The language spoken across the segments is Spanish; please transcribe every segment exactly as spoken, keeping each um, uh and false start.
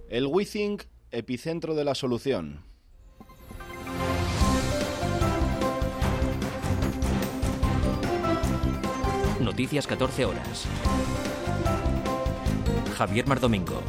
El Withing, epicentro de la solución. Noticias catorce horas. Javier Mardomingo.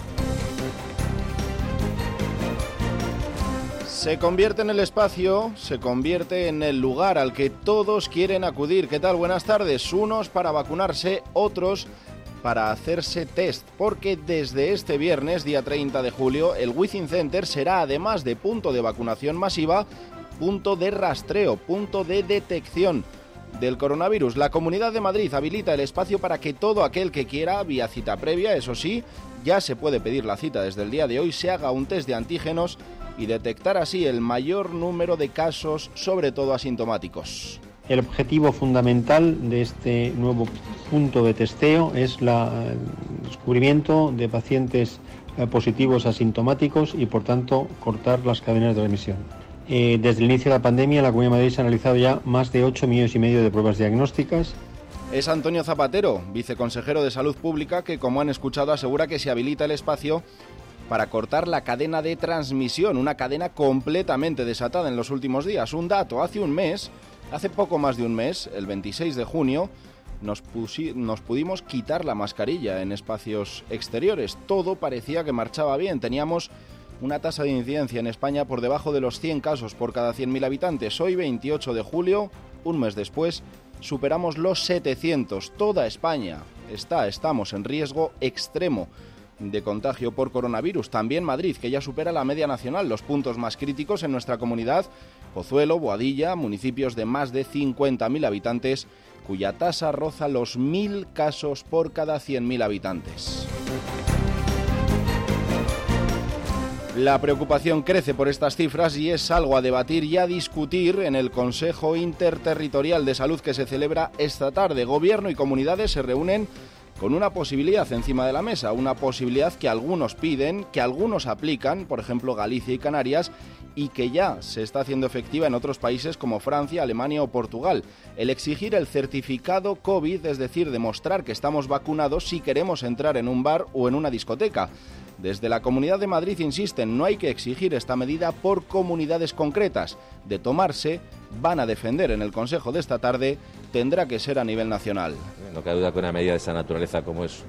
Se convierte en el espacio, se convierte en el lugar al que todos quieren acudir. ¿Qué tal? Buenas tardes. Unos para vacunarse, otros para hacerse test, porque desde este viernes, día treinta de julio, el Withing Center será, además de punto de vacunación masiva, punto de rastreo, punto de detección del coronavirus. La Comunidad de Madrid habilita el espacio para que todo aquel que quiera, vía cita previa, eso sí, ya se puede pedir la cita desde el día de hoy, se haga un test de antígenos y detectar así el mayor número de casos, sobre todo asintomáticos. El objetivo fundamental de este nuevo punto de testeo es la, el descubrimiento de pacientes eh, positivos asintomáticos y, por tanto, cortar las cadenas de remisión. Eh, desde el inicio de la pandemia, la Comunidad de Madrid se ha analizado ya más de ocho millones y medio de pruebas diagnósticas. Es Antonio Zapatero, viceconsejero de Salud Pública, que, como han escuchado, asegura que se habilita el espacio para cortar la cadena de transmisión, una cadena completamente desatada en los últimos días. Un dato, hace un mes, hace poco más de un mes, el veintiséis de junio, nos, pusi- nos pudimos quitar la mascarilla en espacios exteriores. Todo parecía que marchaba bien, teníamos una tasa de incidencia en España por debajo de los cien casos por cada cien mil habitantes. Hoy, veintiocho de julio, un mes después, superamos los setecientos. Toda España está, estamos en riesgo extremo de contagio por coronavirus. También Madrid, que ya supera la media nacional. Los puntos más críticos en nuestra comunidad: Pozuelo, Boadilla, municipios de más de cincuenta mil habitantes, cuya tasa roza los mil casos por cada cien mil habitantes. La preocupación crece por estas cifras y es algo a debatir y a discutir en el Consejo Interterritorial de Salud que se celebra esta tarde. Gobierno y comunidades se reúnen con una posibilidad encima de la mesa, una posibilidad que algunos piden, que algunos aplican, por ejemplo Galicia y Canarias, y que ya se está haciendo efectiva en otros países como Francia, Alemania o Portugal. El exigir el certificado COVID, es decir, demostrar que estamos vacunados si queremos entrar en un bar o en una discoteca. Desde la Comunidad de Madrid insisten, no hay que exigir esta medida por comunidades concretas. De tomarse, van a defender en el Consejo de esta tarde, tendrá que ser a nivel nacional. No cabe duda que una medida de esa naturaleza como es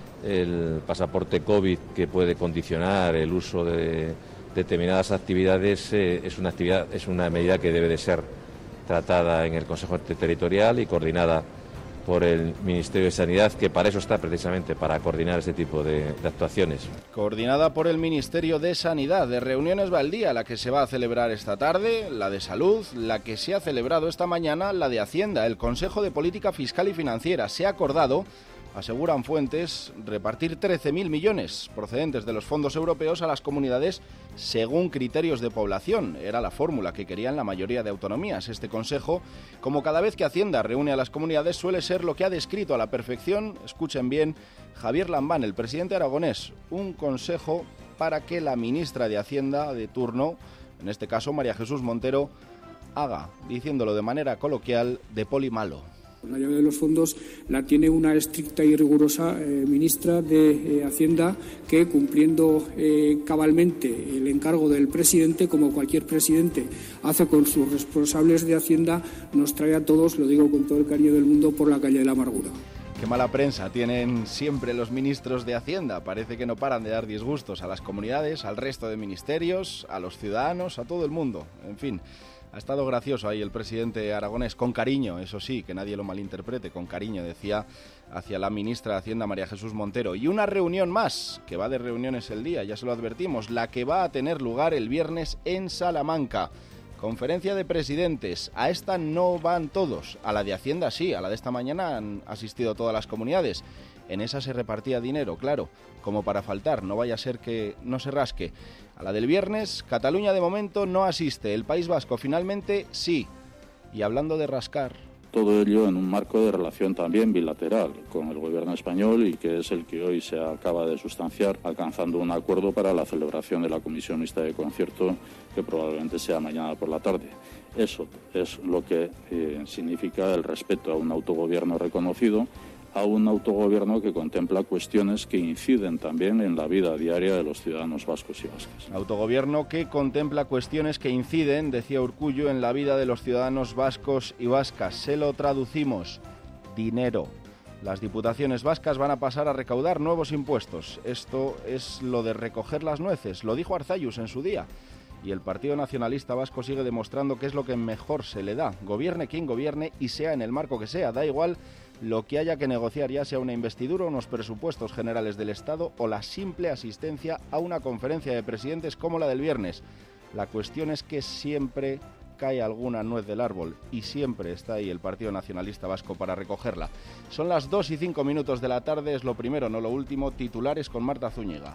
el pasaporte COVID, que puede condicionar el uso de determinadas actividades, eh, es una actividad, es una medida que debe de ser tratada en el Consejo Interterritorial y coordinada por el Ministerio de Sanidad, que para eso está precisamente, para coordinar ese tipo de, de actuaciones. Coordinada por el Ministerio de Sanidad. De reuniones va el día, la que se va a celebrar esta tarde, la de Salud, la que se ha celebrado esta mañana, la de Hacienda. El Consejo de Política Fiscal y Financiera se ha acordado, aseguran fuentes, repartir trece mil millones procedentes de los fondos europeos a las comunidades según criterios de población. Era la fórmula que querían la mayoría de autonomías. Este consejo, como cada vez que Hacienda reúne a las comunidades, suele ser lo que ha descrito a la perfección, escuchen bien, Javier Lambán, el presidente aragonés. Un consejo para que la ministra de Hacienda de turno, en este caso María Jesús Montero, haga, diciéndolo de manera coloquial, de poli malo. La llave de los fondos la tiene una estricta y rigurosa eh, ministra de eh, Hacienda que, cumpliendo eh, cabalmente el encargo del presidente, como cualquier presidente hace con sus responsables de Hacienda, nos trae a todos, lo digo con todo el cariño del mundo, por la calle de la amargura. Qué mala prensa tienen siempre los ministros de Hacienda. Parece que no paran de dar disgustos a las comunidades, al resto de ministerios, a los ciudadanos, a todo el mundo. En fin, ha estado gracioso ahí el presidente aragonés, con cariño, eso sí, que nadie lo malinterprete, con cariño, decía, hacia la ministra de Hacienda, María Jesús Montero. Y una reunión más, que va de reuniones el día, ya se lo advertimos, la que va a tener lugar el viernes en Salamanca. Conferencia de presidentes. A esta no van todos, a la de Hacienda sí, a la de esta mañana han asistido todas las comunidades. En esa se repartía dinero, claro, como para faltar, no vaya a ser que no se rasque. A la del viernes, Cataluña de momento no asiste, el País Vasco finalmente sí. Y hablando de rascar... Todo ello en un marco de relación también bilateral con el gobierno español y que es el que hoy se acaba de sustanciar, alcanzando un acuerdo para la celebración de la Comisión Mixta de Concierto, que probablemente sea mañana por la tarde. Eso es lo que eh, significa el respeto a un autogobierno reconocido, a un autogobierno que contempla cuestiones que inciden también en la vida diaria de los ciudadanos vascos y vascas. Autogobierno que contempla cuestiones que inciden, decía Urkullu, en la vida de los ciudadanos vascos y vascas. Se lo traducimos: dinero. Las diputaciones vascas van a pasar a recaudar nuevos impuestos. Esto es lo de recoger las nueces, lo dijo Arzallus en su día. Y el Partido Nacionalista Vasco sigue demostrando que es lo que mejor se le da. Gobierne quien gobierne y sea en el marco que sea. Da igual lo que haya que negociar, ya sea una investidura, unos presupuestos generales del Estado o la simple asistencia a una conferencia de presidentes como la del viernes. La cuestión es que siempre cae alguna nuez del árbol y siempre está ahí el Partido Nacionalista Vasco para recogerla. Son las dos y cinco minutos de la tarde, es lo primero, no lo último. Titulares con Marta Zúñiga.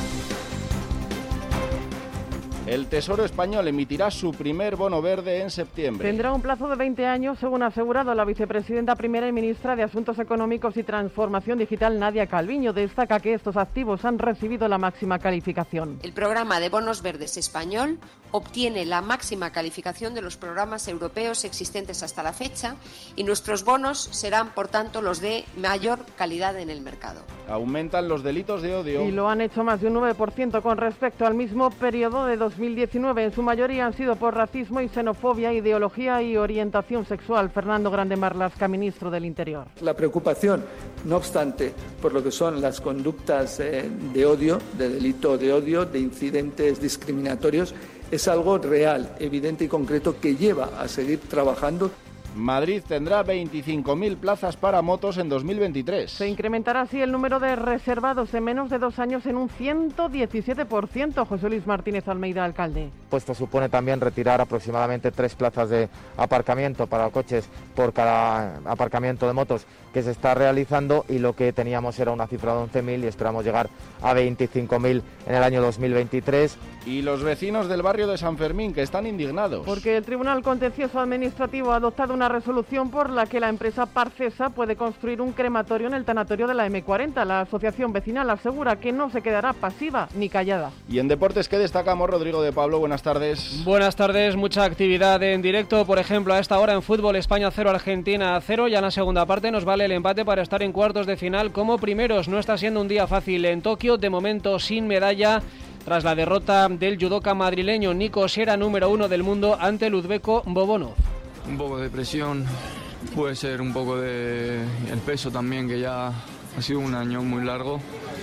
El Tesoro español emitirá su primer bono verde en septiembre. Tendrá un plazo de veinte años, según ha asegurado la vicepresidenta primera y ministra de Asuntos Económicos y Transformación Digital, Nadia Calviño. Destaca que estos activos han recibido la máxima calificación. El programa de bonos verdes español obtiene la máxima calificación de los programas europeos existentes hasta la fecha y nuestros bonos serán, por tanto, los de mayor calidad en el mercado. Aumentan los delitos de odio. Y lo han hecho más de un nueve por ciento con respecto al mismo periodo de dos mil diecinueve. En su mayoría han sido por racismo y xenofobia, ideología y orientación sexual. Fernando Grande Marlaska, ministro del Interior. La preocupación, no obstante, por lo que son las conductas eh, de odio, de delito de odio, de incidentes discriminatorios, es algo real, evidente y concreto que lleva a seguir trabajando. Madrid tendrá veinticinco mil plazas para motos en dos mil veintitrés. Se incrementará así el número de reservados en menos de dos años en un ciento diecisiete por ciento. José Luis Martínez Almeida, alcalde. Pues esto supone también retirar aproximadamente tres plazas de aparcamiento para coches por cada aparcamiento de motos que se está realizando, y lo que teníamos era una cifra de once mil y esperamos llegar a veinticinco mil en el año dos mil veintitrés. Y los vecinos del barrio de San Fermín, que están indignados. Porque el Tribunal Contencioso Administrativo ha adoptado una resolución por la que la empresa Parcesa puede construir un crematorio en el tanatorio de la eme cuarenta. La asociación vecinal asegura que no se quedará pasiva ni callada. Y en deportes, ¿qué destacamos? Rodrigo de Pablo, buenas tardes. Buenas tardes, mucha actividad en directo. Por ejemplo, a esta hora en fútbol, España cero, Argentina cero. Ya en la segunda parte nos vale el empate para estar en cuartos de final como primeros. No está siendo un día fácil en Tokio, de momento sin medalla, tras la derrota del judoka madrileño Nico Sera, número uno del mundo, ante el uzbeco Bobonov. Un poco de presión, puede ser un poco de el peso también, que ya ha sido un año muy largo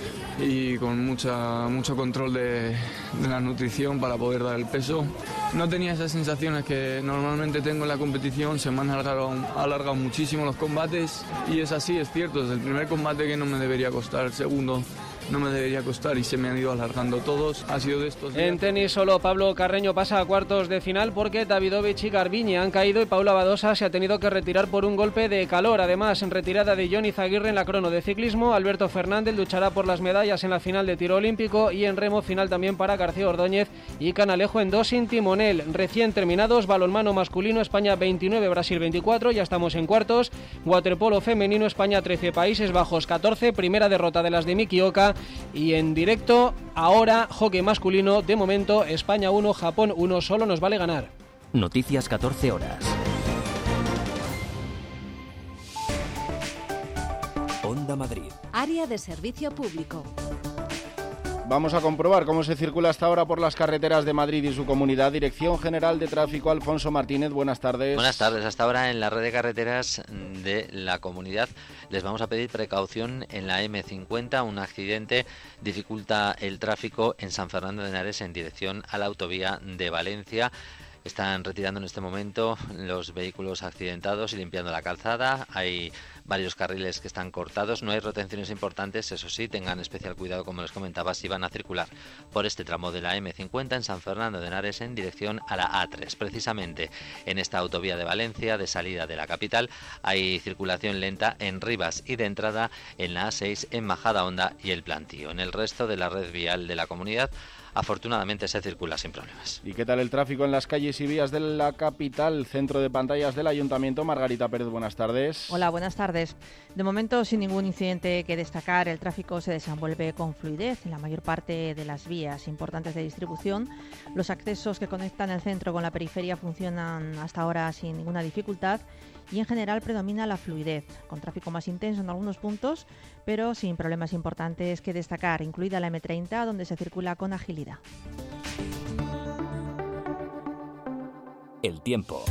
y con mucha mucho control de, de la nutrición para poder dar el peso. No tenía esas sensaciones que normalmente tengo en la competición, se me han alargado, alargado muchísimo los combates y es así, es cierto, es el primer combate que no me debería costar, el segundo no me debería costar y se me han ido alargando todos. Ha sido de estos días. En tenis solo Pablo Carreño pasa a cuartos de final porque Davidovich y Garbiñe han caído y Paula Badosa se ha tenido que retirar por un golpe de calor. Además, en retirada de Johnny Zaguirre en la crono de ciclismo, Alberto Fernández luchará por las medallas en la final de tiro olímpico, y en remo final también para García Ordóñez y Canalejo en dos sin timonel. Recién terminados, balonmano masculino, España veintinueve, Brasil veinticuatro, ya estamos en cuartos. Waterpolo femenino, España trece, Países Bajos catorce, primera derrota de las de Miki Oka. Y en directo, ahora, hockey masculino, de momento, España uno, Japón uno, solo nos vale ganar. Noticias catorce horas. Onda Madrid. Área de servicio público. Vamos a comprobar cómo se circula hasta ahora por las carreteras de Madrid y su comunidad. Dirección General de Tráfico, Alfonso Martínez, buenas tardes. Buenas tardes. Hasta ahora en la red de carreteras de la comunidad les vamos a pedir precaución en la eme cincuenta. Un accidente dificulta el tráfico en San Fernando de Henares en dirección a la autovía de Valencia. Están retirando en este momento los vehículos accidentados y limpiando la calzada. Hay varios carriles que están cortados. No hay retenciones importantes, eso sí, tengan especial cuidado, como les comentaba, si van a circular por este tramo de la eme cincuenta en San Fernando de Henares en dirección a la a tres. Precisamente en esta autovía de Valencia, de salida de la capital, hay circulación lenta en Rivas y de entrada en la a seis en Majadahonda y El Plantío. En el resto de la red vial de la comunidad afortunadamente se circula sin problemas. ¿Y qué tal el tráfico en las calles y vías de la capital? Centro de pantallas del Ayuntamiento. Margarita Pérez, buenas tardes. Hola, buenas tardes. De momento, sin ningún incidente que destacar, el tráfico se desenvuelve con fluidez en la mayor parte de las vías importantes de distribución. Los accesos que conectan el centro con la periferia funcionan hasta ahora sin ninguna dificultad y en general predomina la fluidez, con tráfico más intenso en algunos puntos, pero sin problemas importantes que destacar, incluida la eme treinta, donde se circula con agilidad. El tiempo.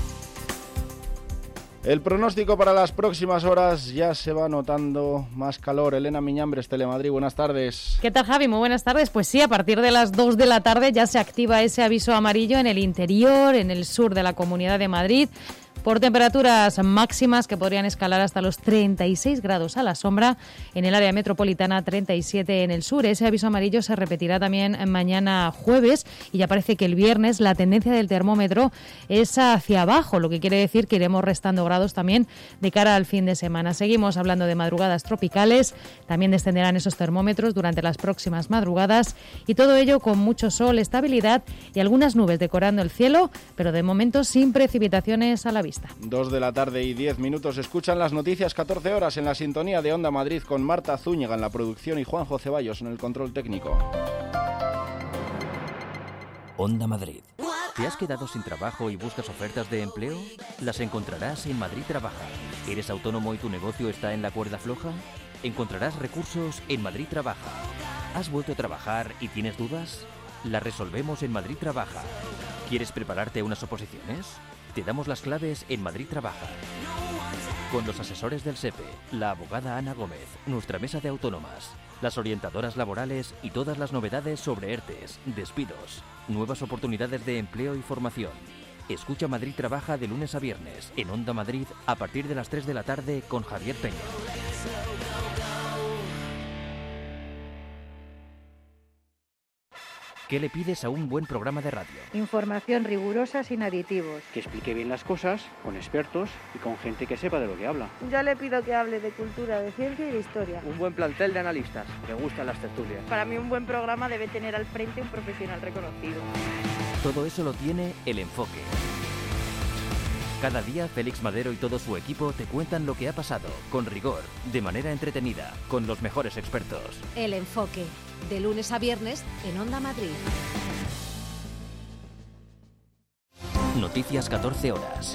El pronóstico para las próximas horas, ya se va notando más calor. Elena Miñambres, Telemadrid, buenas tardes. ¿Qué tal, Javi? Muy buenas tardes. Pues sí, a partir de las dos de la tarde ya se activa ese aviso amarillo en el interior, en el sur de la Comunidad de Madrid, por temperaturas máximas que podrían escalar hasta los treinta y seis grados a la sombra, en el área metropolitana treinta y siete en el sur. Ese aviso amarillo se repetirá también mañana jueves y ya parece que el viernes la tendencia del termómetro es hacia abajo, lo que quiere decir que iremos restando grados también de cara al fin de semana. Seguimos hablando de madrugadas tropicales, también descenderán esos termómetros durante las próximas madrugadas y todo ello con mucho sol, estabilidad y algunas nubes decorando el cielo, pero de momento sin precipitaciones a la vista. Dos de la tarde y diez minutos. Escuchan las noticias, catorce horas en la sintonía de Onda Madrid, con Marta Zúñiga en la producción y Juanjo Ceballos en el control técnico. Onda Madrid. ¿Te has quedado sin trabajo y buscas ofertas de empleo? Las encontrarás en Madrid Trabaja. ¿Eres autónomo y tu negocio está en la cuerda floja? Encontrarás recursos en Madrid Trabaja. ¿Has vuelto a trabajar y tienes dudas? Las resolvemos en Madrid Trabaja. ¿Quieres prepararte a unas oposiciones? Te damos las claves en Madrid Trabaja. Con los asesores del SEPE, la abogada Ana Gómez, nuestra mesa de autónomas, las orientadoras laborales y todas las novedades sobre ERTES, despidos, nuevas oportunidades de empleo y formación. Escucha Madrid Trabaja de lunes a viernes en Onda Madrid a partir de las tres de la tarde con Javier Peña. ¿Qué le pides a un buen programa de radio? Información rigurosa sin aditivos. Que explique bien las cosas, con expertos y con gente que sepa de lo que habla. Yo le pido que hable de cultura, de ciencia y de historia. Un buen plantel de analistas, que gustan las tertulias. Para mí un buen programa debe tener al frente un profesional reconocido. Todo eso lo tiene El Enfoque. Cada día Félix Madero y todo su equipo te cuentan lo que ha pasado, con rigor, de manera entretenida, con los mejores expertos. El Enfoque, de lunes a viernes en Onda Madrid. Noticias catorce horas.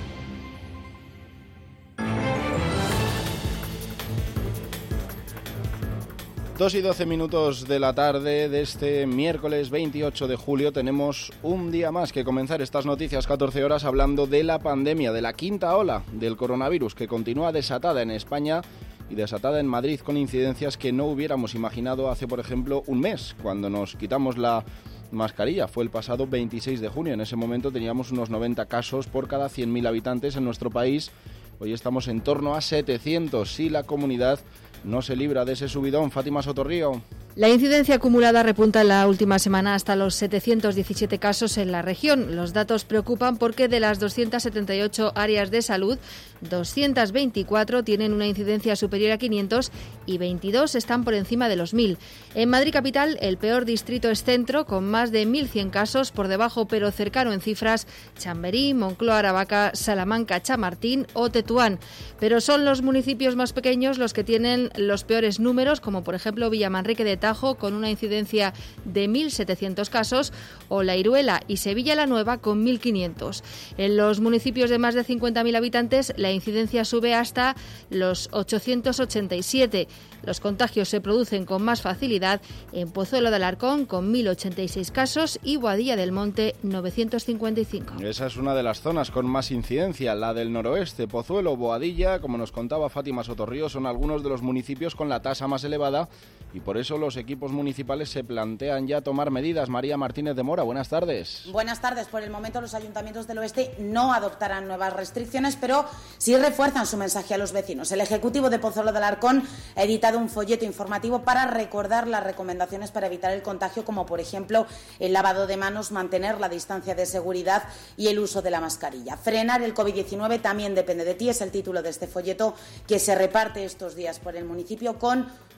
Dos y doce minutos de la tarde de este miércoles veintiocho de julio. Tenemos un día más que comenzar estas noticias catorce horas hablando de la pandemia, de la quinta ola del coronavirus que continúa desatada en España y desatada en Madrid, con incidencias que no hubiéramos imaginado hace, por ejemplo, un mes, cuando nos quitamos la mascarilla. Fue el pasado veintiséis de junio. En ese momento teníamos unos noventa casos por cada cien mil habitantes en nuestro país. Hoy estamos en torno a setecientos y la comunidad no se libra de ese subidón. Fátima Sotorrío. La incidencia acumulada repunta en la última semana hasta los setecientos diecisiete casos en la región. Los datos preocupan porque de las doscientas setenta y ocho áreas de salud, doscientas veinticuatro tienen una incidencia superior a quinientos y veintidós están por encima de los mil. En Madrid capital, el peor distrito es Centro, con más de mil cien casos, por debajo pero cercano en cifras Chamberí, Moncloa, Aravaca, Salamanca, Chamartín o Tetuán. Pero son los municipios más pequeños los que tienen los peores números, como por ejemplo Villamanrique de Tajo, con una incidencia de mil setecientos casos, o La Iruela y Sevilla la Nueva con mil quinientos. En los municipios de más de cincuenta mil habitantes, la incidencia sube hasta los ochocientos ochenta y siete. Los contagios se producen con más facilidad en Pozuelo de Alarcón, con mil ochenta y seis casos, y Boadilla del Monte, novecientos cincuenta y cinco. Esa es una de las zonas con más incidencia, la del noroeste. Pozuelo, Boadilla, como nos contaba Fátima Sotorrío, son algunos de los municipios con la tasa más elevada, y por eso los equipos municipales se plantean ya tomar medidas. María Martínez de Mora, buenas tardes. Buenas tardes. Por el momento los ayuntamientos del oeste no adoptarán nuevas restricciones, pero sí refuerzan su mensaje a los vecinos. El Ejecutivo de Pozuelo de Alarcón ha editado un folleto informativo para recordar las recomendaciones para evitar el contagio, como por ejemplo el lavado de manos, mantener la distancia de seguridad y el uso de la mascarilla. Frenar el COVID diecinueve también depende de ti, es el título de este folleto que se reparte estos días por el municipio, con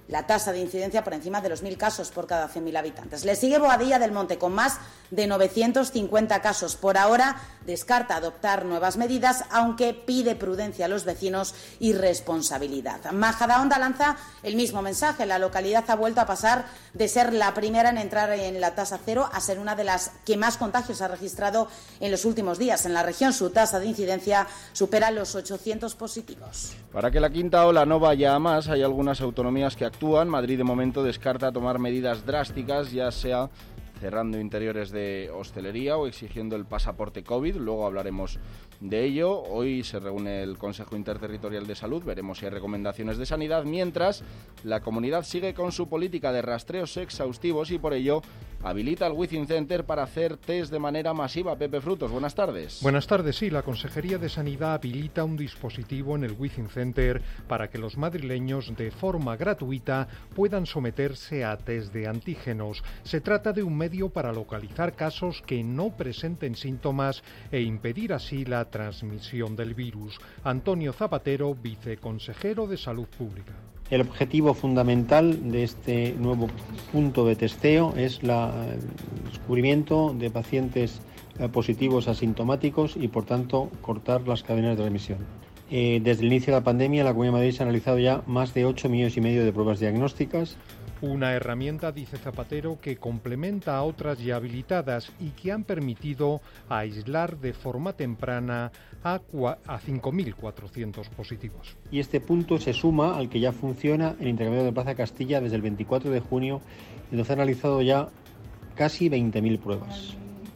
la tasa de incidencia por encima de los mil casos por cada cien mil habitantes. Le sigue Boadilla del Monte con más de novecientos cincuenta casos. Por ahora descarta adoptar nuevas medidas, aunque pide prudencia a los vecinos y responsabilidad. Majadahonda lanza el mismo mensaje. La localidad ha vuelto a pasar de ser la primera en entrar en la tasa cero a ser una de las que más contagios ha registrado en los últimos días. En la región su tasa de incidencia supera los ochocientos positivos. Para que la quinta ola no vaya a más, hay algunas autonomías que actúan. Madrid de momento descarta tomar medidas drásticas, ya sea cerrando interiores de hostelería o exigiendo el pasaporte COVID. Luego hablaremos de ello. Hoy se reúne el Consejo Interterritorial de Salud, veremos si hay recomendaciones de sanidad, mientras la comunidad sigue con su política de rastreos exhaustivos y por ello habilita el Within Center para hacer test de manera masiva. Pepe Frutos, buenas tardes. Buenas tardes, sí, la Consejería de Sanidad habilita un dispositivo en el Within Center para que los madrileños de forma gratuita puedan someterse a test de antígenos. Se trata de un medio para localizar casos que no presenten síntomas e impedir así la transmisión del virus. Antonio Zapatero, viceconsejero de Salud Pública. El objetivo fundamental de este nuevo punto de testeo es la, el descubrimiento de pacientes eh, positivos asintomáticos y, por tanto, cortar las cadenas de remisión. Eh, desde el inicio de la pandemia, en la Comunidad de Madrid se han realizado ya más de ocho millones y medio de pruebas diagnósticas. Una herramienta, dice Zapatero, que complementa a otras ya habilitadas y que han permitido aislar de forma temprana a, a cinco mil cuatrocientos positivos. Y este punto se suma al que ya funciona en Intercambiador de Plaza Castilla desde el veinticuatro de junio, donde se han realizado ya casi veinte mil pruebas.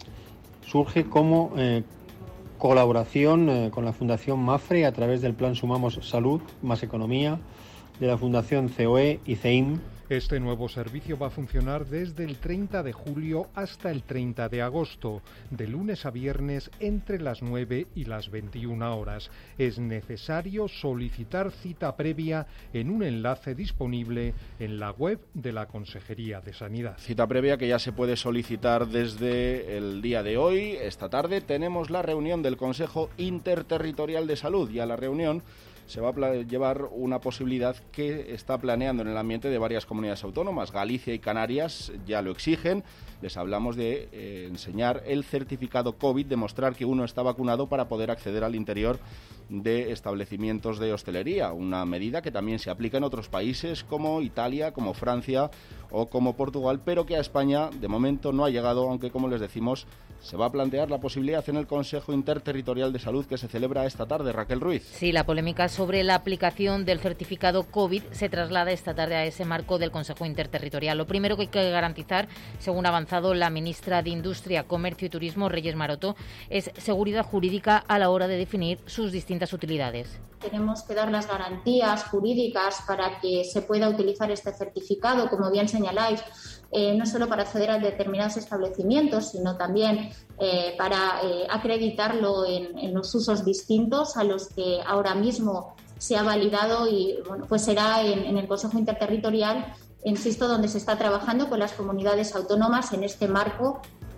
Surge como eh, colaboración eh, con la Fundación MAFRE a través del Plan Sumamos Salud más Economía, de la Fundación C O E y C E I M. Este nuevo servicio va a funcionar desde el treinta de julio hasta el treinta de agosto, de lunes a viernes entre las nueve y las veintiuna horas. Es necesario solicitar cita previa en un enlace disponible en la web de la Consejería de Sanidad. Cita previa que ya se puede solicitar desde el día de hoy. Esta tarde tenemos la reunión del Consejo Interterritorial de Salud y a la reunión se va a llevar una posibilidad que está planeando en el ambiente de varias comunidades autónomas. Galicia y Canarias ya lo exigen. Les hablamos de eh, enseñar el certificado COVID, demostrar que uno está vacunado para poder acceder al interior de establecimientos de hostelería. Una medida que también se aplica en otros países como Italia, como Francia o como Portugal, pero que a España de momento no ha llegado, aunque, como les decimos, se va a plantear la posibilidad en el Consejo Interterritorial de Salud que se celebra esta tarde. Raquel Ruiz. Sí, la polémica sobre la aplicación del certificado COVID se traslada esta tarde a ese marco del Consejo Interterritorial. Lo primero que hay que garantizar, según ha avanzado la ministra de Industria, Comercio y Turismo, Reyes Maroto, es seguridad jurídica a la hora de definir sus distintas utilidades. Tenemos que dar las garantías jurídicas para que se pueda utilizar este certificado, como bien señaláis, eh, no solo para acceder a determinados establecimientos, sino también eh, para eh, acreditarlo en, en los usos distintos a los que ahora mismo se ha validado y bueno, pues será en, en el Consejo Interterritorial, insisto, donde se está trabajando con las comunidades autónomas en este marco.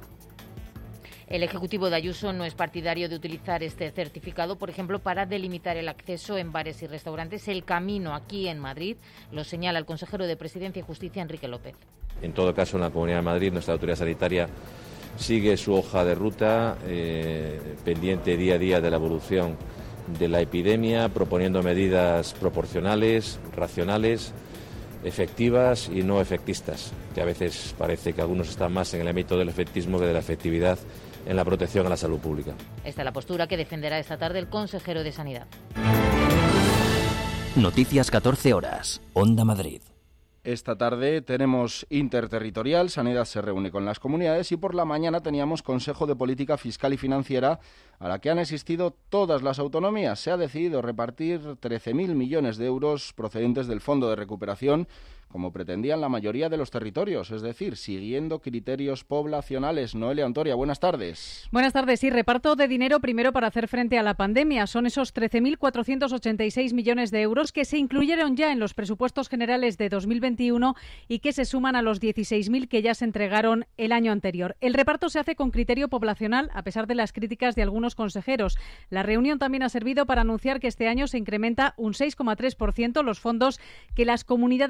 El Ejecutivo de Ayuso no es partidario de utilizar este certificado, por ejemplo, para delimitar el acceso en bares y restaurantes. El camino aquí en Madrid lo señala el consejero de Presidencia y Justicia, Enrique López. En todo caso, en la Comunidad de Madrid, nuestra autoridad sanitaria sigue su hoja de ruta, eh, pendiente día a día de la evolución de la epidemia, proponiendo medidas proporcionales, racionales, efectivas y no efectistas, que a veces parece que algunos están más en el ámbito del efectismo que de la efectividad en la protección a la salud pública. Esta es la postura que defenderá esta tarde el consejero de Sanidad. Noticias catorce horas, Onda Madrid. Esta tarde tenemos Interterritorial, Sanidad se reúne con las comunidades y por la mañana teníamos Consejo de Política Fiscal y Financiera a la que han asistido todas las autonomías. Se ha decidido repartir trece mil millones de euros procedentes del Fondo de Recuperación, como pretendían la mayoría de los territorios, es decir, siguiendo criterios poblacionales. Noelia Antoria, buenas tardes. Buenas tardes. Sí, reparto de dinero primero para hacer frente a la pandemia. Son esos trece mil cuatrocientos ochenta y seis millones de euros que se incluyeron ya en los presupuestos generales de dos mil veintiuno y que se suman a los dieciséis mil que ya se entregaron el año anterior. El reparto se hace con criterio poblacional, a pesar de las críticas de algunos consejeros. La reunión también ha servido para anunciar que este año se incrementa un seis coma tres por ciento los fondos que las comunidades reciben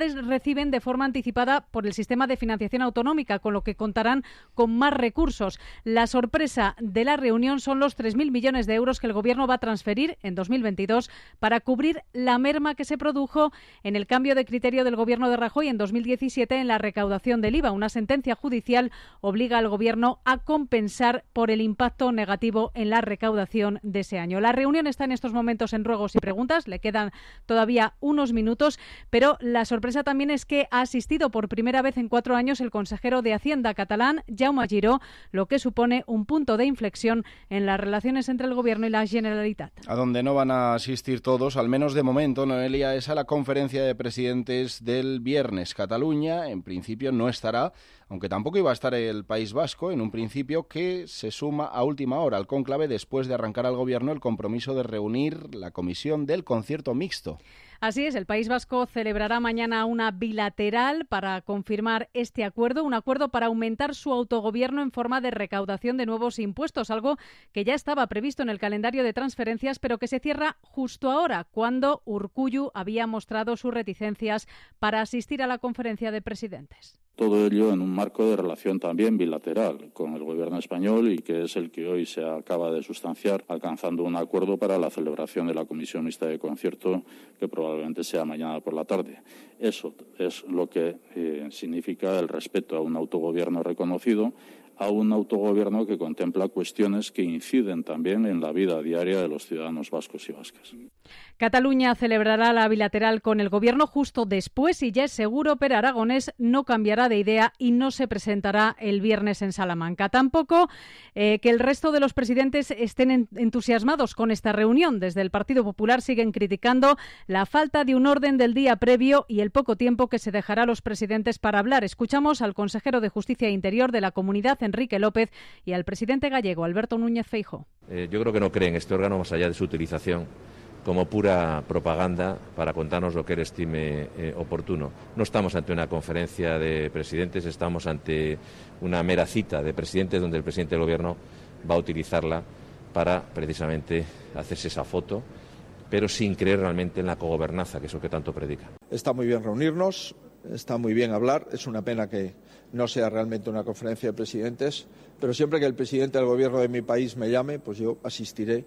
perciben de forma anticipada por el sistema de financiación autonómica, con lo que contarán con más recursos. La sorpresa de la reunión son los tres mil millones de euros que el Gobierno va a transferir en dos mil veintidós para cubrir la merma que se produjo en el cambio de criterio del Gobierno de Rajoy en dos mil diecisiete en la recaudación del I V A. Una sentencia judicial obliga al Gobierno a compensar por el impacto negativo en la recaudación de ese año. La reunión está en estos momentos en ruegos y preguntas. Le quedan todavía unos minutos, pero la sorpresa también es que ha asistido por primera vez en cuatro años el consejero de Hacienda catalán, Jaume Giró, lo que supone un punto de inflexión en las relaciones entre el Gobierno y la Generalitat. A donde no van a asistir todos, al menos de momento, Noelia, es a la conferencia de presidentes del viernes. Cataluña, en principio, no estará, aunque tampoco iba a estar el País Vasco, en un principio que se suma a última hora al cónclave después de arrancar al Gobierno el compromiso de reunir la comisión del concierto mixto. Así es, el País Vasco celebrará mañana una bilateral para confirmar este acuerdo, un acuerdo para aumentar su autogobierno en forma de recaudación de nuevos impuestos, algo que ya estaba previsto en el calendario de transferencias, pero que se cierra justo ahora, cuando Urkullu había mostrado sus reticencias para asistir a la conferencia de presidentes. Todo ello en un marco de relación también bilateral con el Gobierno español y que es el que hoy se acaba de sustanciar, alcanzando un acuerdo para la celebración de la Comisión Mixta de Concierto, que probablemente sea mañana por la tarde. Eso es lo que eh, significa el respeto a un autogobierno reconocido, a un autogobierno que contempla cuestiones que inciden también en la vida diaria de los ciudadanos vascos y vascas. Cataluña celebrará la bilateral con el Gobierno justo después y ya es seguro, pero Aragonés no cambiará de idea y no se presentará el viernes en Salamanca. Tampoco eh, que el resto de los presidentes estén en, entusiasmados con esta reunión. Desde el Partido Popular siguen criticando la falta de un orden del día previo y el poco tiempo que se dejará a los presidentes para hablar. Escuchamos al consejero de Justicia e Interior de la Comunidad, Enrique López, y al presidente gallego, Alberto Núñez Feijóo. Eh, yo creo que no creen este órgano, más allá de su utilización, como pura propaganda para contarnos lo que él estime eh, oportuno. No estamos ante una conferencia de presidentes, estamos ante una mera cita de presidentes donde el presidente del Gobierno va a utilizarla para precisamente hacerse esa foto, pero sin creer realmente en la cogobernanza, que es lo que tanto predica. Está muy bien reunirnos, está muy bien hablar, es una pena que no sea realmente una conferencia de presidentes, pero siempre que el presidente del Gobierno de mi país me llame, pues yo asistiré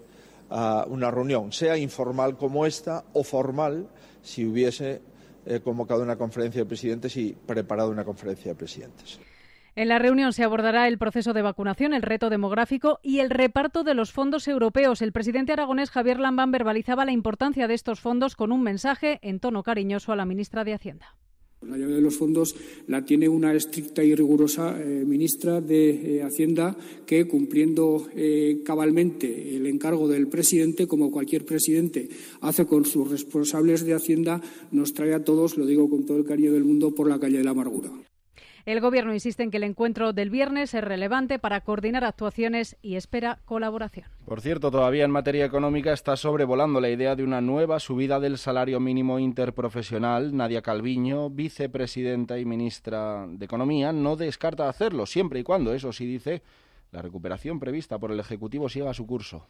a una reunión, sea informal como esta o formal, si hubiese eh, convocado una conferencia de presidentes y preparado una conferencia de presidentes. En la reunión se abordará el proceso de vacunación, el reto demográfico y el reparto de los fondos europeos. El presidente aragonés Javier Lambán verbalizaba la importancia de estos fondos con un mensaje en tono cariñoso a la ministra de Hacienda. La llave de los fondos la tiene una estricta y rigurosa eh, ministra de eh, Hacienda que, cumpliendo eh, cabalmente el encargo del presidente, como cualquier presidente hace con sus responsables de Hacienda, nos trae a todos, lo digo con todo el cariño del mundo, por la calle de la amargura. El Gobierno insiste en que el encuentro del viernes es relevante para coordinar actuaciones y espera colaboración. Por cierto, todavía en materia económica está sobrevolando la idea de una nueva subida del salario mínimo interprofesional. Nadia Calviño, vicepresidenta y ministra de Economía, no descarta hacerlo, siempre y cuando, eso sí dice, la recuperación prevista por el Ejecutivo siga su curso.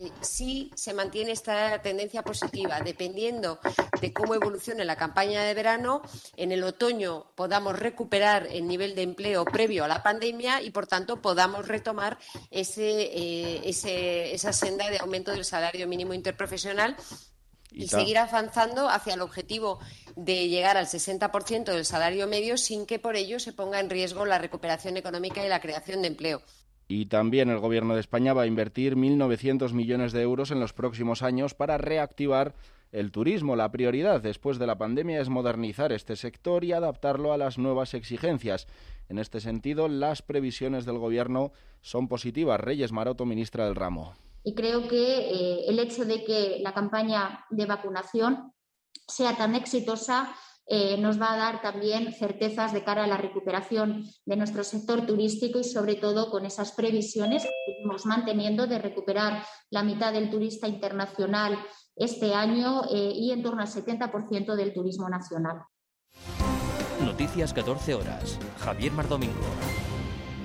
Sí se mantiene esta tendencia positiva, dependiendo de cómo evolucione la campaña de verano. En el otoño podamos recuperar el nivel de empleo previo a la pandemia y, por tanto, podamos retomar ese, eh, ese, esa senda de aumento del salario mínimo interprofesional y, y seguir avanzando hacia el objetivo de llegar al sesenta por ciento del salario medio sin que por ello se ponga en riesgo la recuperación económica y la creación de empleo. Y también el Gobierno de España va a invertir mil novecientos millones de euros en los próximos años para reactivar el turismo. La prioridad después de la pandemia es modernizar este sector y adaptarlo a las nuevas exigencias. En este sentido, las previsiones del Gobierno son positivas. Reyes Maroto, ministra del ramo. Y creo que eh, el hecho de que la campaña de vacunación sea tan exitosa Eh, nos va a dar también certezas de cara a la recuperación de nuestro sector turístico y, sobre todo, con esas previsiones que seguimos manteniendo de recuperar la mitad del turista internacional este año eh, y en torno al setenta por ciento del turismo nacional. Noticias catorce horas. Javier Mardomingo.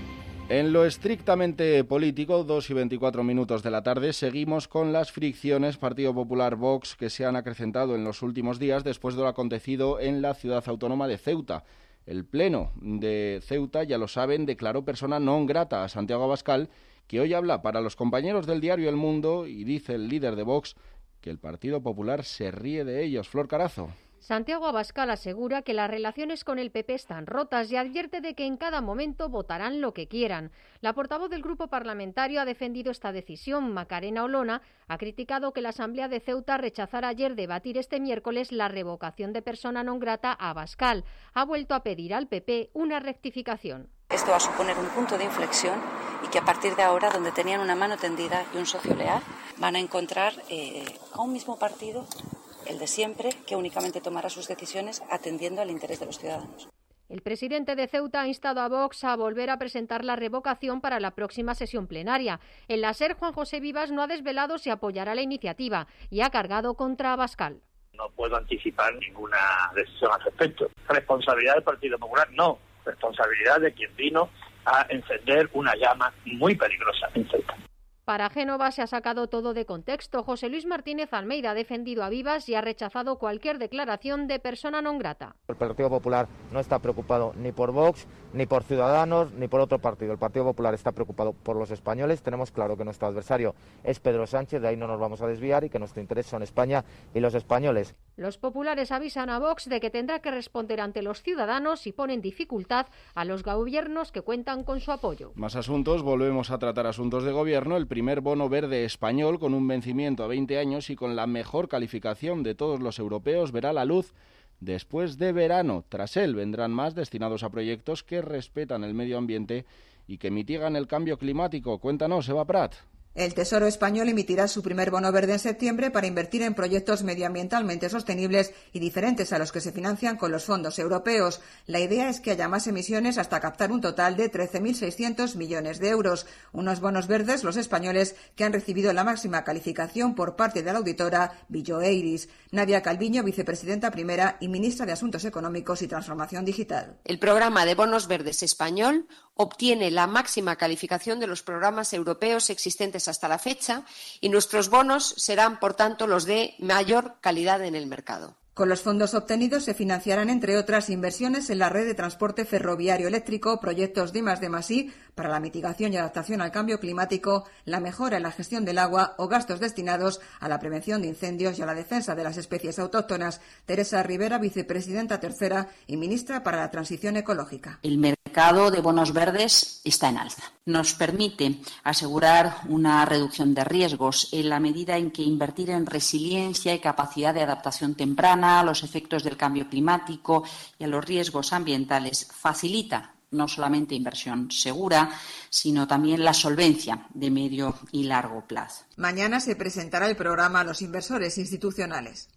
En lo estrictamente político, dos y veinticuatro minutos de la tarde, seguimos con las fricciones Partido Popular-Vox que se han acrecentado en los últimos días después de lo acontecido en la ciudad autónoma de Ceuta. El Pleno de Ceuta, ya lo saben, declaró persona non grata a Santiago Abascal, que hoy habla para los compañeros del diario El Mundo y dice el líder de Vox que el Partido Popular se ríe de ellos. Flor Carazo. Santiago Abascal asegura que las relaciones con el P P están rotas y advierte de que en cada momento votarán lo que quieran. La portavoz del grupo parlamentario ha defendido esta decisión. Macarena Olona ha criticado que la Asamblea de Ceuta rechazara ayer debatir este miércoles la revocación de persona non grata a Abascal. Ha vuelto a pedir al P P una rectificación. Esto va a suponer un punto de inflexión y que a partir de ahora, donde tenían una mano tendida y un socio leal, van a encontrar eh, a un mismo partido, el de siempre, que únicamente tomará sus decisiones atendiendo al interés de los ciudadanos. El presidente de Ceuta ha instado a Vox a volver a presentar la revocación para la próxima sesión plenaria. En la SER, Juan José Vivas no ha desvelado si apoyará la iniciativa y ha cargado contra Abascal. No puedo anticipar ninguna decisión al respecto. Responsabilidad del Partido Popular, no. Responsabilidad de quien vino a encender una llama muy peligrosa en Ceuta. Para Génova se ha sacado todo de contexto. José Luis Martínez Almeida ha defendido a Vivas y ha rechazado cualquier declaración de persona non grata. El Partido Popular no está preocupado ni por Vox, ni por Ciudadanos, ni por otro partido. El Partido Popular está preocupado por los españoles. Tenemos claro que nuestro adversario es Pedro Sánchez, de ahí no nos vamos a desviar y que nuestro interés son España y los españoles. Los populares avisan a Vox de que tendrá que responder ante los ciudadanos y ponen dificultad a los gobiernos que cuentan con su apoyo. Más asuntos, volvemos a tratar asuntos de gobierno. El primer bono verde español, con un vencimiento a veinte años y con la mejor calificación de todos los europeos, verá la luz después de verano. Tras él vendrán más destinados a proyectos que respetan el medio ambiente y que mitigan el cambio climático. Cuéntanos, Eva Prat. El Tesoro español emitirá su primer bono verde en septiembre para invertir en proyectos medioambientalmente sostenibles y diferentes a los que se financian con los fondos europeos. La idea es que haya más emisiones hasta captar un total de trece mil seiscientos millones de euros. Unos bonos verdes, los españoles, que han recibido la máxima calificación por parte de la auditora Billoeiris. Nadia Calviño, vicepresidenta primera y ministra de Asuntos Económicos y Transformación Digital. El programa de bonos verdes español obtiene la máxima calificación de los programas europeos existentes hasta la fecha y nuestros bonos serán, por tanto, los de mayor calidad en el mercado. Con los fondos obtenidos se financiarán, entre otras, inversiones en la red de transporte ferroviario eléctrico, proyectos de I más D más I para la mitigación y adaptación al cambio climático, la mejora en la gestión del agua o gastos destinados a la prevención de incendios y a la defensa de las especies autóctonas. Teresa Rivera, vicepresidenta tercera y ministra para la Transición Ecológica. El mercado de bonos verdes está en alza. Nos permite asegurar una reducción de riesgos en la medida en que invertir en resiliencia y capacidad de adaptación temprana a los efectos del cambio climático y a los riesgos ambientales facilita no solamente inversión segura, sino también la solvencia de medio y largo plazo. Mañana se presentará el programa a los inversores institucionales.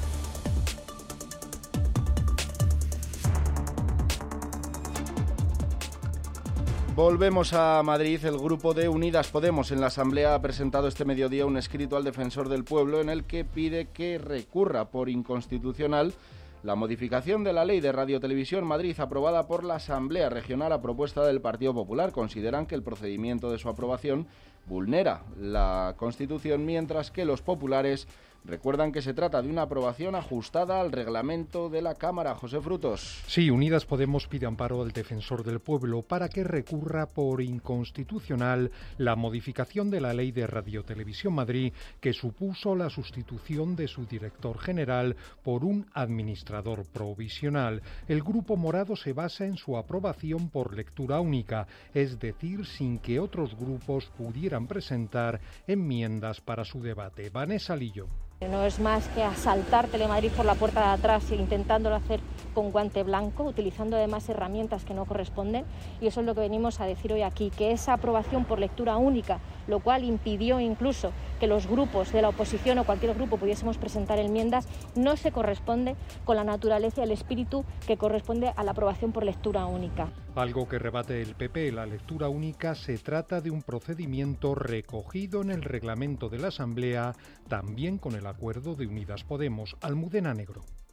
Volvemos a Madrid. El grupo de Unidas Podemos en la Asamblea ha presentado este mediodía un escrito al Defensor del Pueblo en el que pide que recurra por inconstitucional la modificación de la Ley de Radio-Televisión Madrid aprobada por la Asamblea Regional a propuesta del Partido Popular. Consideran que el procedimiento de su aprobación vulnera la Constitución, mientras que los populares recuerdan que se trata de una aprobación ajustada al reglamento de la Cámara. José Frutos. Sí, Unidas Podemos pide amparo al Defensor del Pueblo para que recurra por inconstitucional la modificación de la Ley de Radio-Televisión Madrid que supuso la sustitución de su director general por un administrador provisional. El Grupo Morado se basa en su aprobación por lectura única, es decir, sin que otros grupos pudieran presentar enmiendas para su debate. Vanessa Lillo. No es más que asaltar Telemadrid por la puerta de atrás e intentándolo hacer con guante blanco, utilizando además herramientas que no corresponden, y eso es lo que venimos a decir hoy aquí, que esa aprobación por lectura única, lo cual impidió incluso que los grupos de la oposición o cualquier grupo pudiésemos presentar enmiendas, no se corresponde con la naturaleza y el espíritu que corresponde a la aprobación por lectura única. Algo que rebate el P P, la lectura única se trata de un procedimiento recogido en el reglamento de la Asamblea, también con el acuerdo de Unidas Podemos. Almudena Negro.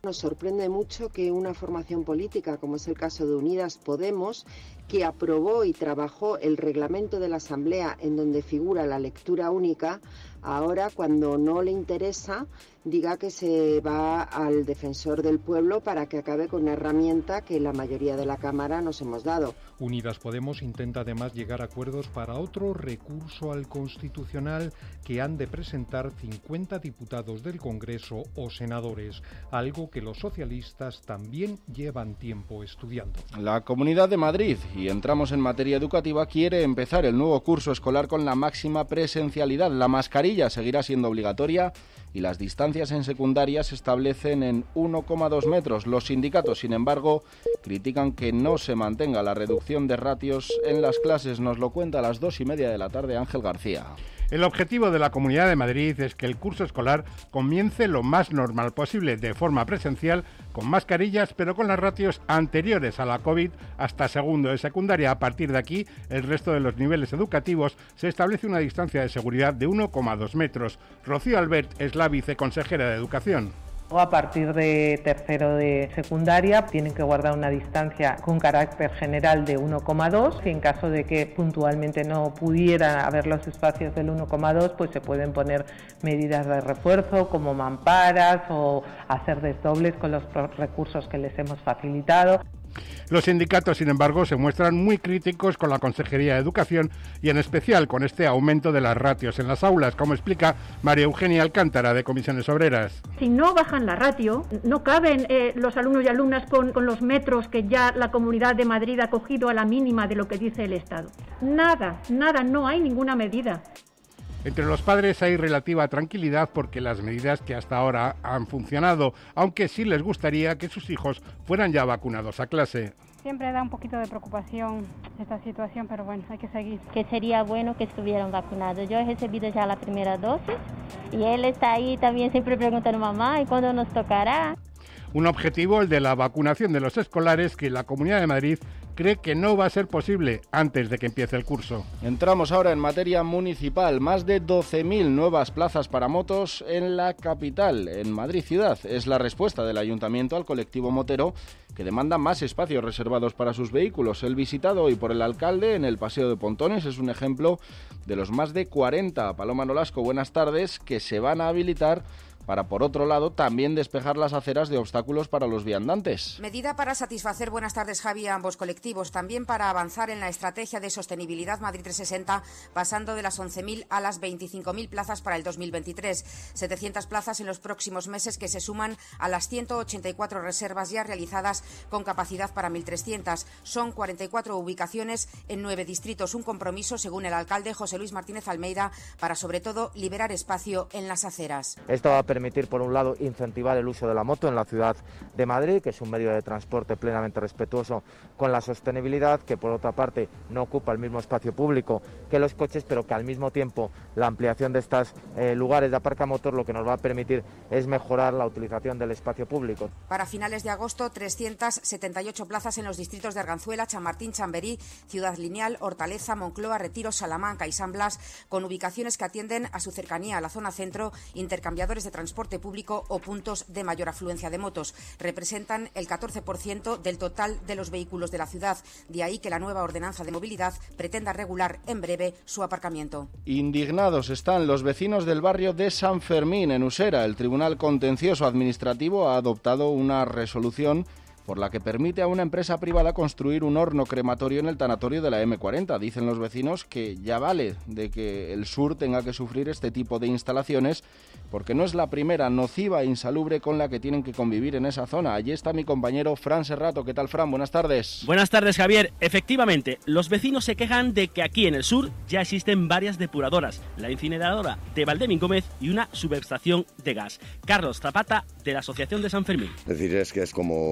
Nos sorprende mucho que una formación política, como es el caso de Unidas Podemos, que aprobó y trabajó el reglamento de la Asamblea en donde figura la lectura única, ahora cuando no le interesa diga que se va al defensor del pueblo para que acabe con una herramienta que la mayoría de la Cámara nos hemos dado. Unidas Podemos intenta además llegar a acuerdos para otro recurso al Constitucional que han de presentar cincuenta diputados del Congreso o senadores, algo que los socialistas también llevan tiempo estudiando. La Comunidad de Madrid, y entramos en materia educativa, quiere empezar el nuevo curso escolar con la máxima presencialidad. La mascarilla seguirá siendo obligatoria y las distancias en secundaria se establecen en uno coma dos metros. Los sindicatos, sin embargo, critican que no se mantenga la reducción de ratios en las clases. Nos lo cuenta a las dos y media de la tarde Ángel García. El objetivo de la Comunidad de Madrid es que el curso escolar comience lo más normal posible, de forma presencial, con mascarillas, pero con las ratios anteriores a la COVID hasta segundo de secundaria. A partir de aquí, el resto de los niveles educativos se establece una distancia de seguridad de uno coma dos metros. Rocío Albert es la viceconsejera de Educación. A partir de tercero de secundaria tienen que guardar una distancia con carácter general de uno coma dos. Si en caso de que puntualmente no pudiera haber los espacios del uno coma dos, pues se pueden poner medidas de refuerzo como mamparas o hacer desdobles con los recursos que les hemos facilitado. Los sindicatos, sin embargo, se muestran muy críticos con la Consejería de Educación y en especial con este aumento de las ratios en las aulas, como explica María Eugenia Alcántara, de Comisiones Obreras. Si no bajan la ratio, no caben eh, los alumnos y alumnas con, con los metros que ya la Comunidad de Madrid ha cogido a la mínima de lo que dice el Estado. Nada, nada, no hay ninguna medida. Entre los padres hay relativa tranquilidad porque las medidas que hasta ahora han funcionado, aunque sí les gustaría que sus hijos fueran ya vacunados a clase. Siempre da un poquito de preocupación esta situación, pero bueno, hay que seguir. Que sería bueno que estuvieran vacunados. Yo he recibido ya la primera dosis y él está ahí también siempre preguntando, mamá, ¿y cuándo nos tocará? Un objetivo, el de la vacunación de los escolares, que la Comunidad de Madrid cree que no va a ser posible antes de que empiece el curso. Entramos ahora en materia municipal. Más de doce mil nuevas plazas para motos en la capital, en Madrid ciudad. Es la respuesta del Ayuntamiento al colectivo motero, que demanda más espacios reservados para sus vehículos. El visitado hoy por el alcalde en el Paseo de Pontones es un ejemplo de los más de cuarenta, Paloma Nolasco, buenas tardes, que se van a habilitar para, por otro lado, también despejar las aceras de obstáculos para los viandantes. Medida para satisfacer, buenas tardes Javi, a ambos colectivos, también para avanzar en la estrategia de sostenibilidad Madrid trescientos sesenta, pasando de las once mil a las veinticinco mil plazas para el dos mil veintitrés, setecientas plazas en los próximos meses que se suman a las ciento ochenta y cuatro reservas ya realizadas con capacidad para mil trescientas. Son cuarenta y cuatro ubicaciones en nueve distritos, un compromiso, según el alcalde José Luis Martínez Almeida, para sobre todo liberar espacio en las aceras. Esto va a permitir, por un lado, incentivar el uso de la moto en la ciudad de Madrid, que es un medio de transporte plenamente respetuoso con la sostenibilidad, que por otra parte no ocupa el mismo espacio público que los coches, pero que al mismo tiempo la ampliación de estos eh, lugares de aparcamotor lo que nos va a permitir es mejorar la utilización del espacio público. Para finales de agosto, trescientas setenta y ocho plazas en los distritos de Arganzuela, Chamartín, Chamberí, Ciudad Lineal, Hortaleza, Moncloa, Retiro, Salamanca y San Blas, con ubicaciones que atienden a su cercanía a la zona centro, intercambiadores de transporte transporte público o puntos de mayor afluencia de motos. Representan el catorce por ciento del total de los vehículos de la ciudad. De ahí que la nueva ordenanza de movilidad pretenda regular en breve su aparcamiento. Indignados están los vecinos del barrio de San Fermín, en Usera. El Tribunal Contencioso Administrativo ha adoptado una resolución por la que permite a una empresa privada construir un horno crematorio en el tanatorio de la eme cuarenta. Dicen los vecinos que ya vale de que el sur tenga que sufrir este tipo de instalaciones, porque no es la primera nociva e insalubre con la que tienen que convivir en esa zona. Allí está mi compañero Fran Serrato. ¿Qué tal, Fran? Buenas tardes. Buenas tardes, Javier. Efectivamente, los vecinos se quejan de que aquí en el sur ya existen varias depuradoras, la incineradora de Valdemín Gómez y una subestación de gas. Carlos Zapata, de la Asociación de San Fermín. Es decir, es que es como la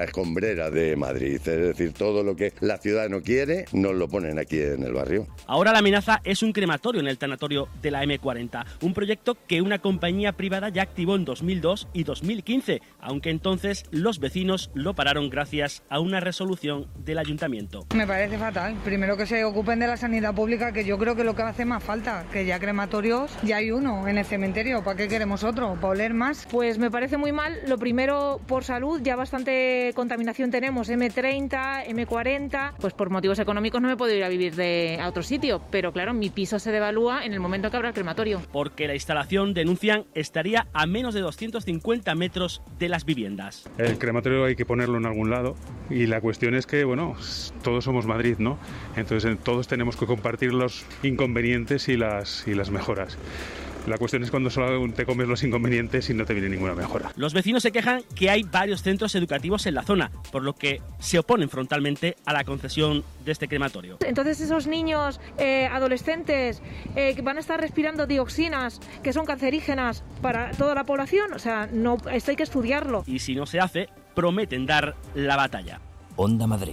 escombrera de Madrid. Es decir, todo lo que la ciudad no quiere, nos lo ponen aquí en el barrio. Ahora la amenaza es un crematorio en el tanatorio de la eme cuarenta, un proyecto que una compañía privada ya activó en dos mil dos y dos mil quince, aunque entonces los vecinos lo pararon gracias a una resolución del ayuntamiento. Me parece fatal. Primero que se ocupen de la sanidad pública, que yo creo que lo que hace más falta, que ya crematorios, ya hay uno en el cementerio. ¿Para qué queremos otro? ¿Para oler más? Pues me parece muy mal. Lo primero, por salud, ya bastante contaminación tenemos, eme treinta, eme cuarenta. Pues por motivos económicos no me puedo ir a vivir de, a otro sitio, pero claro, mi piso se devalúa en el momento que abra el crematorio. Porque la instalación, denuncian, estaría a menos de doscientos cincuenta metros de las viviendas. El crematorio hay que ponerlo en algún lado y la cuestión es que, bueno, todos somos Madrid, ¿no? Entonces todos tenemos que compartir los inconvenientes y las, y las mejoras. La cuestión es cuando solo te comes los inconvenientes y no te viene ninguna mejora. Los vecinos se quejan que hay varios centros educativos en la zona, por lo que se oponen frontalmente a la concesión de este crematorio. Entonces esos niños, eh, adolescentes, eh, que van a estar respirando dioxinas que son cancerígenas para toda la población, o sea, no, esto hay que estudiarlo. Y si no se hace, prometen dar la batalla. Onda Madrid.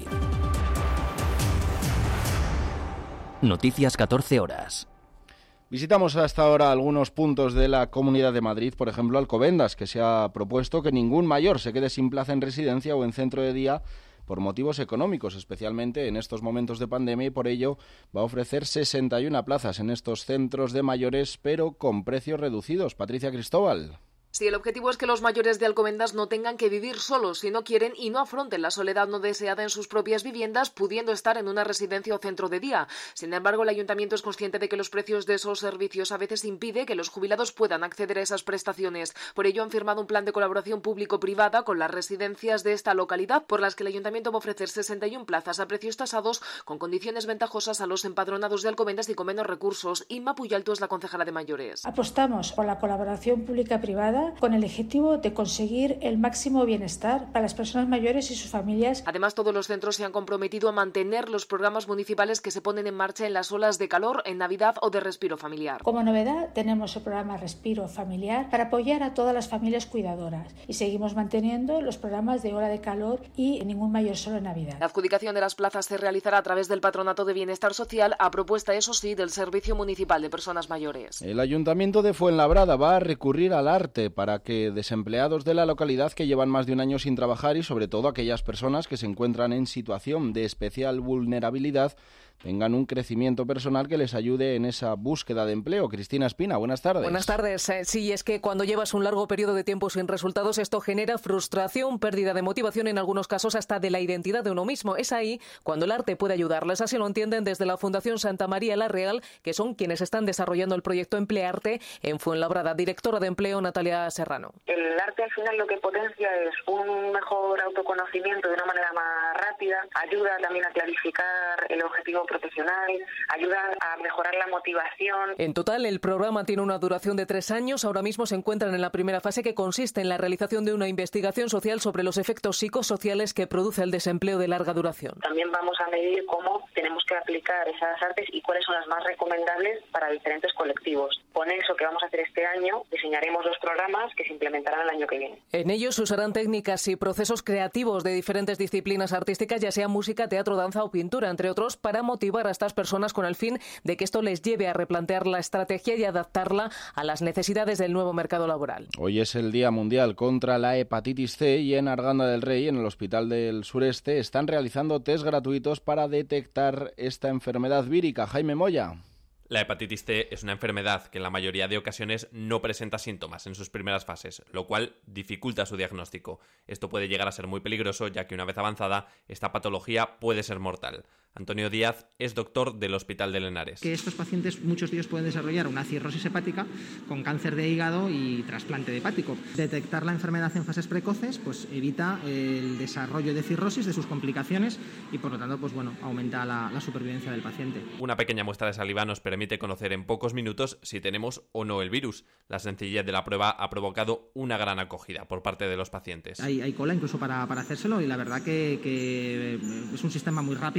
Noticias catorce horas. Visitamos hasta ahora algunos puntos de la Comunidad de Madrid, por ejemplo Alcobendas, que se ha propuesto que ningún mayor se quede sin plaza en residencia o en centro de día por motivos económicos, especialmente en estos momentos de pandemia, y por ello va a ofrecer sesenta y una plazas en estos centros de mayores, pero con precios reducidos. Patricia Cristóbal. Sí, el objetivo es que los mayores de Alcobendas no tengan que vivir solos si no quieren y no afronten la soledad no deseada en sus propias viviendas, pudiendo estar en una residencia o centro de día. Sin embargo, el ayuntamiento es consciente de que los precios de esos servicios a veces impide que los jubilados puedan acceder a esas prestaciones. Por ello, han firmado un plan de colaboración público-privada con las residencias de esta localidad, por las que el ayuntamiento va a ofrecer sesenta y una plazas a precios tasados, con condiciones ventajosas a los empadronados de Alcobendas y con menos recursos. Inma Puyalto es la concejala de mayores. Apostamos por la colaboración pública-privada con el objetivo de conseguir el máximo bienestar para las personas mayores y sus familias. Además, todos los centros se han comprometido a mantener los programas municipales que se ponen en marcha en las olas de calor, en Navidad o de respiro familiar. Como novedad, tenemos el programa Respiro Familiar para apoyar a todas las familias cuidadoras y seguimos manteniendo los programas de ola de calor y ningún mayor solo en Navidad. La adjudicación de las plazas se realizará a través del Patronato de Bienestar Social, a propuesta, eso sí, del Servicio Municipal de Personas Mayores. El Ayuntamiento de Fuenlabrada va a recurrir al arte para que desempleados de la localidad que llevan más de un año sin trabajar y sobre todo aquellas personas que se encuentran en situación de especial vulnerabilidad tengan un crecimiento personal que les ayude en esa búsqueda de empleo. Cristina Espina, buenas tardes. Buenas tardes. Sí, es que cuando llevas un largo periodo de tiempo sin resultados, esto genera frustración, pérdida de motivación, en algunos casos hasta de la identidad de uno mismo. Es ahí cuando el arte puede ayudarles. Así lo entienden desde la Fundación Santa María la Real, que son quienes están desarrollando el proyecto Emplearte en Fuenlabrada. Directora de Empleo, Natalia Serrano. El arte al final lo que potencia es un mejor autoconocimiento de una manera más rápida, ayuda también a clarificar el objetivo profesional, ayuda a mejorar la motivación. En total, el programa tiene una duración de tres años. Ahora mismo se encuentran en la primera fase, que consiste en la realización de una investigación social sobre los efectos psicosociales que produce el desempleo de larga duración. También vamos a medir cómo tenemos que aplicar esas artes y cuáles son las más recomendables para diferentes colectivos. Con eso que vamos a hacer este año, diseñaremos los programas que se implementarán el año que viene. En ellos se usarán técnicas y procesos creativos de diferentes disciplinas artísticas, ya sea música, teatro, danza o pintura, entre otros, para motivar a estas personas con el fin de que esto les lleve a replantear la estrategia y adaptarla a las necesidades del nuevo mercado laboral. Hoy es el Día Mundial contra la Hepatitis C y en Arganda del Rey, en el Hospital del Sureste, están realizando test gratuitos para detectar esta enfermedad vírica. Jaime Moya. La hepatitis C es una enfermedad que en la mayoría de ocasiones no presenta síntomas en sus primeras fases, lo cual dificulta su diagnóstico. Esto puede llegar a ser muy peligroso, ya que una vez avanzada, esta patología puede ser mortal. Antonio Díaz es doctor del Hospital de Henares. Que estos pacientes, muchos de ellos pueden desarrollar una cirrosis hepática con cáncer de hígado y trasplante hepático. Detectar la enfermedad en fases precoces pues evita el desarrollo de cirrosis, de sus complicaciones y por lo tanto pues bueno, aumenta la, la supervivencia del paciente. Una pequeña muestra de saliva nos permite conocer en pocos minutos si tenemos o no el virus. La sencillez de la prueba ha provocado una gran acogida por parte de los pacientes. Hay, hay cola incluso para, para hacérselo y la verdad que, que es un sistema muy rápido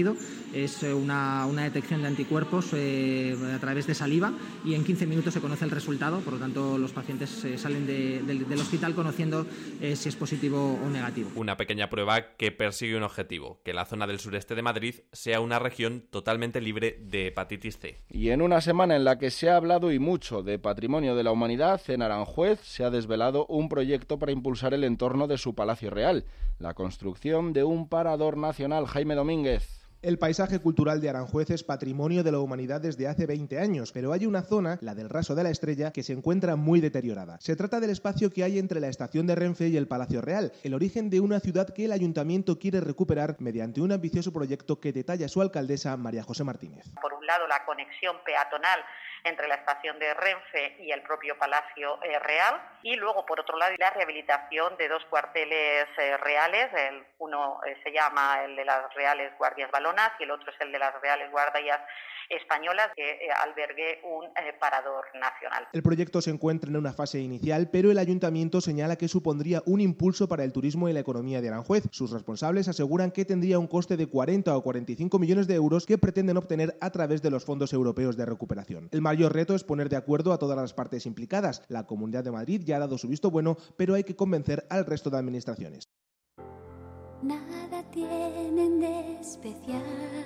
es una, una detección de anticuerpos eh, a través de saliva y en quince minutos se conoce el resultado, por lo tanto los pacientes eh, salen de, de, del hospital conociendo eh, si es positivo o negativo. Una pequeña prueba que persigue un objetivo, que la zona del sureste de Madrid sea una región totalmente libre de hepatitis C. Y en una semana en la que se ha hablado y mucho de patrimonio de la humanidad, en Aranjuez se ha desvelado un proyecto para impulsar el entorno de su Palacio Real, la construcción de un parador nacional. Jaime Domínguez. El paisaje cultural de Aranjuez es patrimonio de la humanidad desde hace veinte años, pero hay una zona, la del Raso de la Estrella, que se encuentra muy deteriorada. Se trata del espacio que hay entre la estación de Renfe y el Palacio Real, el origen de una ciudad que el ayuntamiento quiere recuperar mediante un ambicioso proyecto que detalla su alcaldesa María José Martínez. Por un lado, la conexión peatonal entre la estación de Renfe y el propio Palacio eh, Real, y luego, por otro lado, la rehabilitación de dos cuarteles eh, reales. El uno eh, se llama el de las Reales Guardias Balonas y el otro es el de las Reales Guardias Españolas, que eh, albergue un eh, parador nacional. El proyecto se encuentra en una fase inicial, pero el ayuntamiento señala que supondría un impulso para el turismo y la economía de Aranjuez. Sus responsables aseguran que tendría un coste de cuarenta o cuarenta y cinco millones de euros que pretenden obtener a través de los fondos europeos de recuperación. El mayor reto es poner de acuerdo a todas las partes implicadas. La Comunidad de Madrid ya ha dado su visto bueno, pero hay que convencer al resto de administraciones. Nada tienen de especial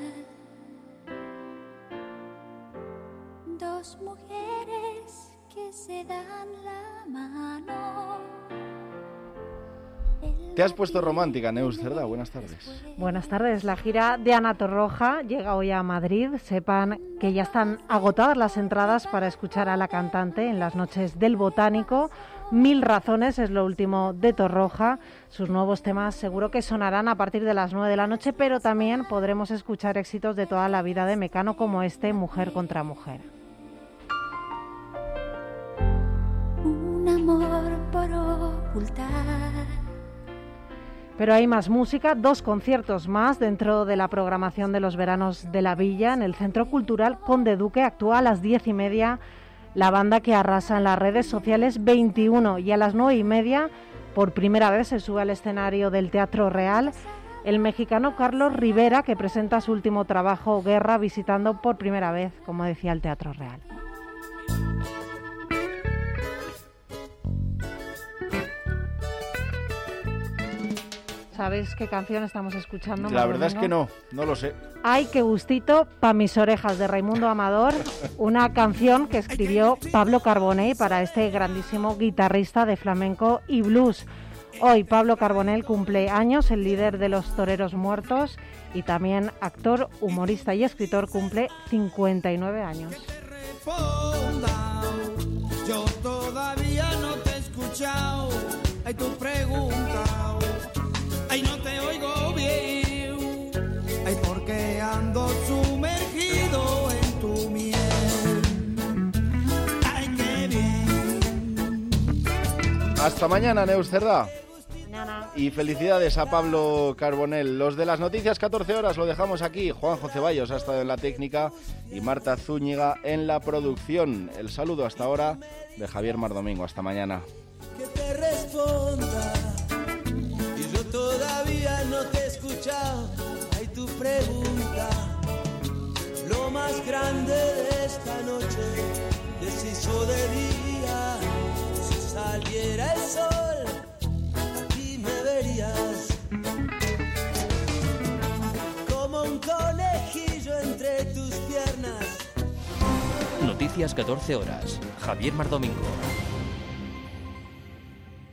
dos mujeres que se dan la mano. Te has puesto romántica, Neus Cerdá. Buenas tardes. Buenas tardes. La gira de Ana Torroja llega hoy a Madrid. Sepan que ya están agotadas las entradas para escuchar a la cantante en las noches del Botánico. Mil razones es lo último de Torroja. Sus nuevos temas seguro que sonarán a partir de las nueve de la noche, pero también podremos escuchar éxitos de toda la vida de Mecano, como este, Mujer contra Mujer. Un amor por ocultar. Pero hay más música, dos conciertos más dentro de la programación de los veranos de la Villa. En el Centro Cultural Conde Duque actúa a las diez y media la banda que arrasa en las redes sociales veintiuno, y a las nueve y media por primera vez se sube al escenario del Teatro Real el mexicano Carlos Rivera, que presenta su último trabajo, Guerra, visitando por primera vez, como decía, el Teatro Real. ¿Sabéis qué canción estamos escuchando? La verdad es que no, no lo sé. Ay, qué gustito, pa' mis orejas, de Raimundo Amador, una canción que escribió Pablo Carbonell para este grandísimo guitarrista de flamenco y blues. Hoy Pablo Carbonell cumple años, el líder de los Toreros Muertos, y también actor, humorista y escritor, cumple cincuenta y nueve años. Yo todavía no te he escuchado, hay tu pregunta. Ay, no te oigo bien, ay, porque ando sumergido en tu miel. Ay, qué bien. Hasta mañana, Neus Cerdá. Mañana. Y felicidades a Pablo Carbonell. Los de las noticias, catorce horas, lo dejamos aquí. Juanjo Ceballos ha estado en la técnica y Marta Zúñiga en la producción. El saludo hasta ahora de Javier Mardomingo. Hasta mañana. Que te responda. Yo todavía no te he escuchado, hay tu pregunta. Lo más grande de esta noche deshizo de día. Si saliera el sol, aquí me verías como un conejillo entre tus piernas. Noticias catorce horas. Javier Mardomingo.